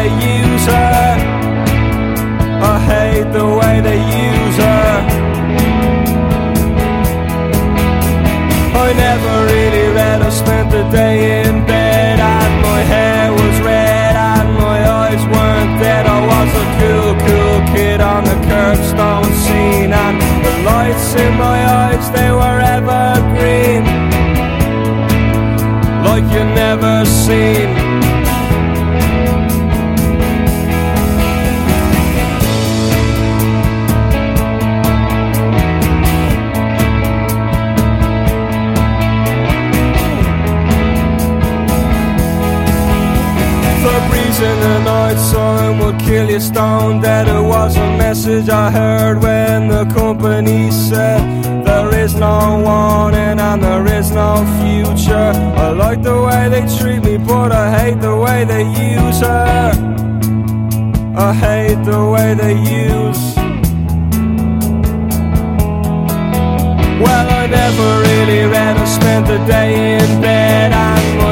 they use her. I hate the way they use her. I never really read, I spent the day in bed, and my hair was red and my eyes weren't dead. I was a cool, cool kid on the curbstone scene, and the lights in my eyes, they were evergreen, like you never seen. In the night, sun would kill you stone dead. It was a message I heard when the company said there is no warning and there is no future. I like the way they treat me, but I hate the way they use her. I hate the way they use. Well, I never really read, I spent the day in bed, and